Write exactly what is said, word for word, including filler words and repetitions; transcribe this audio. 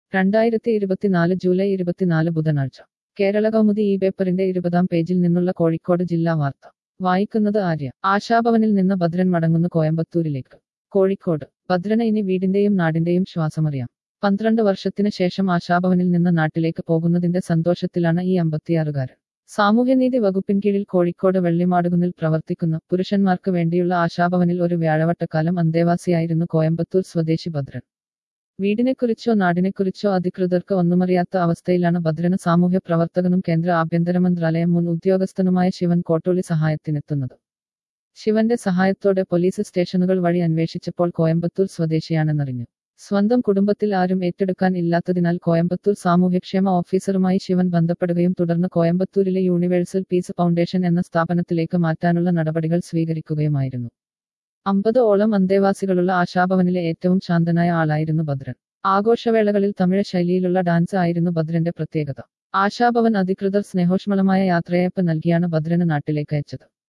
രണ്ടായിരത്തി ഇരുപത്തിനാല് ജൂലൈ ഇരുപത്തിനാല് ബുധനാഴ്ച കേരള കൗമുദി ഈ പേപ്പറിന്റെ ഇരുപതാം പേജിൽ നിന്നുള്ള കോഴിക്കോട് ജില്ലാ വാർത്ത വായിക്കുന്നത് ആര്യ. ആശാഭവനിൽ നിന്ന് ഭദ്രൻ മടങ്ങുന്നു കോയമ്പത്തൂരിലേക്ക്. കോഴിക്കോട്. ഭദ്രന് ഇനി വീടിന്റെയും നാടിന്റെയും ശ്വാസമറിയാം. പന്ത്രണ്ട് വർഷത്തിന് ശേഷം ആശാഭവനിൽ നിന്ന് നാട്ടിലേക്ക് പോകുന്നതിന്റെ സന്തോഷത്തിലാണ് ഈ അമ്പത്തിയാറുകാരൻ. സാമൂഹ്യനീതി വകുപ്പിൻ കീഴിൽ കോഴിക്കോട് വെള്ളിമാടുകുന്നിൽ പ്രവർത്തിക്കുന്ന പുരുഷന്മാർക്ക് വേണ്ടിയുള്ള ആശാഭവനിൽ ഒരു വ്യാഴവട്ടക്കാലം അന്തേവാസിയായിരുന്നു കോയമ്പത്തൂർ സ്വദേശി ഭദ്രൻ. വീടിനെക്കുറിച്ചോ നാടിനെക്കുറിച്ചോ അധികൃതർക്ക് ഒന്നുമറിയാത്ത അവസ്ഥയിലാണ് ഭദ്രന് സാമൂഹ്യ പ്രവർത്തകനും കേന്ദ്ര ആഭ്യന്തര മന്ത്രാലയം മുൻ ഉദ്യോഗസ്ഥനുമായ ശിവൻ കോട്ടൂളി സഹായത്തിനെത്തുന്നത്. ശിവന്റെ സഹായത്തോടെ പോലീസ് സ്റ്റേഷനുകൾ വഴി അന്വേഷിച്ചപ്പോൾ കോയമ്പത്തൂർ സ്വദേശിയാണെന്നറിഞ്ഞു. സ്വന്തം കുടുംബത്തിൽ ആരും ഏറ്റെടുക്കാൻ ഇല്ലാത്തതിനാൽ കോയമ്പത്തൂർ സാമൂഹ്യക്ഷേമ ഓഫീസറുമായി ശിവൻ ബന്ധപ്പെടുകയും തുടർന്ന് കോയമ്പത്തൂരിലെ യൂണിവേഴ്സൽ പീസ് ഫൗണ്ടേഷൻ എന്ന സ്ഥാപനത്തിലേക്ക് മാറ്റാനുള്ള നടപടികൾ സ്വീകരിക്കുകയുമായിരുന്നു. അമ്പത് ഓളം അന്തേവാസികളുള്ള ആശാഭവനിലെ ഏറ്റവും ശാന്തനായ ആളായിരുന്നു ഭദ്രൻ. ആഘോഷവേളകളിൽ തമിഴ് ശൈലിയിലുള്ള ഡാൻസ് ആയിരുന്നു ഭദ്രന്റെ പ്രത്യേകത. ആശാഭവൻ അധികൃതർ സ്നേഹോഷ്മളമായ യാത്രയയപ്പ് നൽകിയാണ് ഭദ്രന് നാട്ടിലേക്ക് അയച്ചത്.